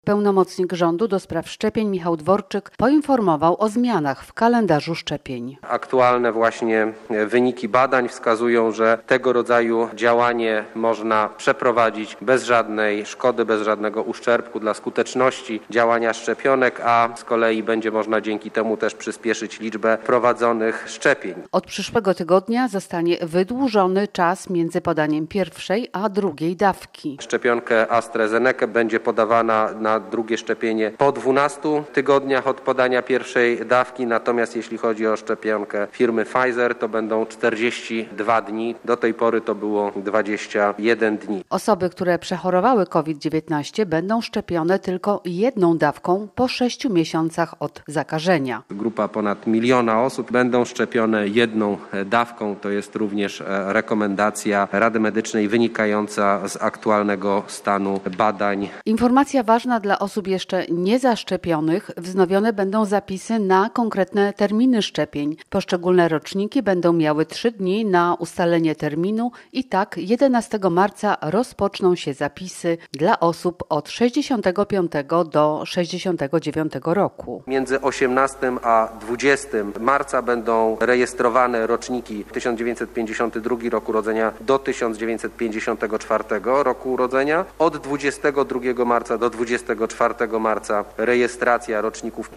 Pełnomocnik rządu do spraw szczepień Michał Dworczyk poinformował o zmianach w kalendarzu szczepień. Aktualne właśnie wyniki badań wskazują, że tego rodzaju działanie można przeprowadzić bez żadnej szkody, bez żadnego uszczerbku dla skuteczności działania szczepionek, a z kolei będzie można dzięki temu też przyspieszyć liczbę prowadzonych szczepień. Od przyszłego tygodnia zostanie wydłużony czas między podaniem pierwszej a drugiej dawki. Szczepionkę AstraZeneca będzie podawana na drugie szczepienie po 12 tygodniach od podania pierwszej dawki, natomiast jeśli chodzi o szczepionkę firmy Pfizer, to będą 42 dni. Do tej pory to było 21 dni. Osoby, które przechorowały COVID-19 będą szczepione tylko jedną dawką po 6 miesiącach od zakażenia. Grupa ponad 1 miliona osób będą szczepione jedną dawką. To jest również rekomendacja Rady Medycznej wynikająca z aktualnego stanu badań. Informacja ważna dla osób jeszcze niezaszczepionych. Wznowione będą zapisy na konkretne terminy szczepień. Poszczególne roczniki będą miały 3 dni na ustalenie terminu i tak 11 marca rozpoczną się zapisy dla osób od 65 do 69 roku. Między 18 a 20 marca będą rejestrowane roczniki 1952 roku urodzenia do 1954 roku urodzenia. Od 22 marca do 24 marca rejestracja roczników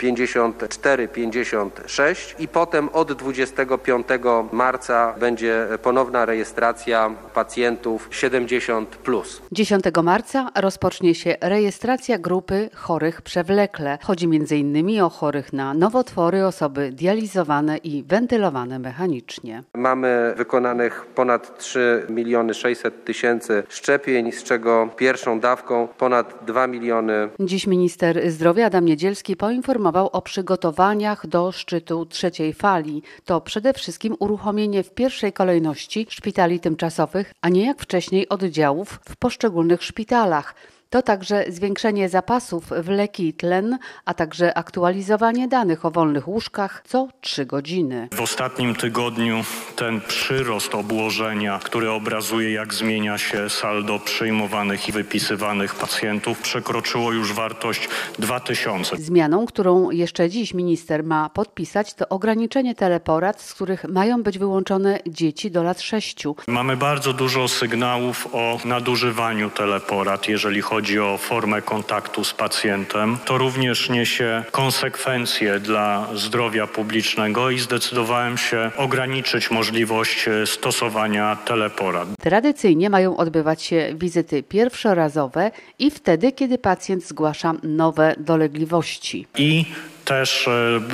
54-56 i potem od 25 marca będzie ponowna rejestracja pacjentów 70+. 10 marca rozpocznie się rejestracja grupy chorych przewlekle. Chodzi m.in. o chorych na nowotwory, osoby dializowane i wentylowane mechanicznie. Mamy wykonanych ponad 3 600 000 szczepień, z czego pierwszą dawką ponad 2 miliony. Dziś minister zdrowia Adam Niedzielski poinformował o przygotowaniach do szczytu trzeciej fali. To przede wszystkim uruchomienie w pierwszej kolejności szpitali tymczasowych, a nie jak wcześniej oddziałów w poszczególnych szpitalach. To także zwiększenie zapasów w leki i tlen, a także aktualizowanie danych o wolnych łóżkach co 3 godziny. W ostatnim tygodniu ten przyrost obłożenia, który obrazuje, jak zmienia się saldo przyjmowanych i wypisywanych pacjentów, przekroczyło już wartość 2000. Zmianą, którą jeszcze dziś minister ma podpisać, to ograniczenie teleporad, z których mają być wyłączone dzieci do lat 6. Mamy bardzo dużo sygnałów o nadużywaniu teleporad, jeżeli chodzi o formę kontaktu z pacjentem. To również niesie konsekwencje dla zdrowia publicznego i zdecydowałem się ograniczyć możliwość stosowania teleporad. Tradycyjnie mają odbywać się wizyty pierwszorazowe i wtedy, kiedy pacjent zgłasza nowe dolegliwości. I też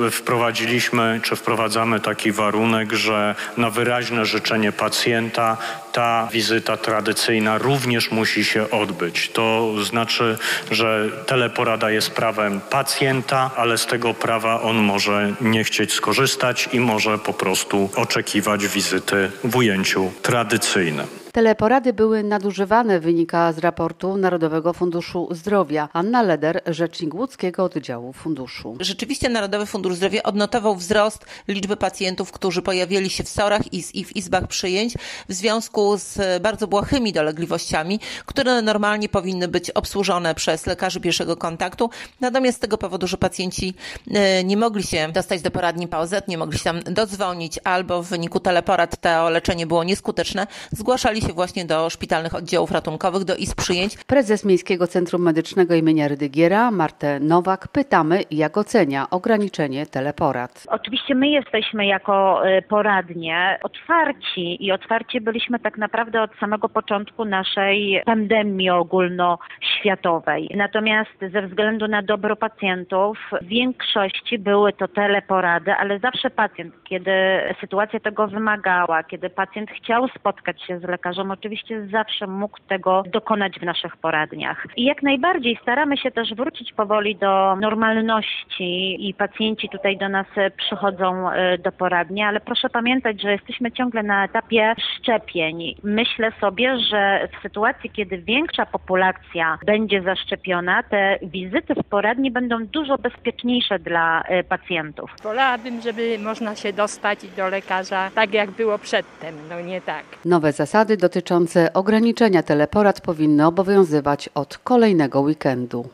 wprowadzamy taki warunek, że na wyraźne życzenie pacjenta ta wizyta tradycyjna również musi się odbyć. To znaczy, że teleporada jest prawem pacjenta, ale z tego prawa on może nie chcieć skorzystać i może po prostu oczekiwać wizyty w ujęciu tradycyjnym. Teleporady były nadużywane, wynika z raportu Narodowego Funduszu Zdrowia. Anna Leder, rzecznik łódzkiego oddziału funduszu. Rzeczywiście Narodowy Fundusz Zdrowia odnotował wzrost liczby pacjentów, którzy pojawili się w SOR-ach i w izbach przyjęć w związku z bardzo błahymi dolegliwościami, które normalnie powinny być obsłużone przez lekarzy pierwszego kontaktu. Natomiast z tego powodu, że pacjenci nie mogli się dostać do poradni POZ, nie mogli się tam dodzwonić albo w wyniku teleporad to leczenie było nieskuteczne, zgłaszali się właśnie do szpitalnych oddziałów ratunkowych, do izb przyjęć. Prezes Miejskiego Centrum Medycznego imienia Rydygiera, Martę Nowak, pytamy, jak ocenia ograniczenie teleporad. Oczywiście my jesteśmy jako poradnie otwarci byliśmy tak naprawdę od samego początku naszej pandemii ogólnoświatowej. Natomiast ze względu na dobro pacjentów w większości były to teleporady, ale zawsze pacjent, kiedy sytuacja tego wymagała, kiedy pacjent chciał spotkać się z lekarzem, oczywiście zawsze mógł tego dokonać w naszych poradniach. I jak najbardziej staramy się też wrócić powoli do normalności i pacjenci tutaj do nas przychodzą do poradni, ale proszę pamiętać, że jesteśmy ciągle na etapie szczepień. Myślę sobie, że w sytuacji, kiedy większa populacja będzie zaszczepiona, te wizyty w poradni będą dużo bezpieczniejsze dla pacjentów. Wolałabym, żeby można się dostać do lekarza tak, jak było przedtem, nie tak. Nowe zasady dotyczące ograniczenia teleporad powinny obowiązywać od kolejnego weekendu.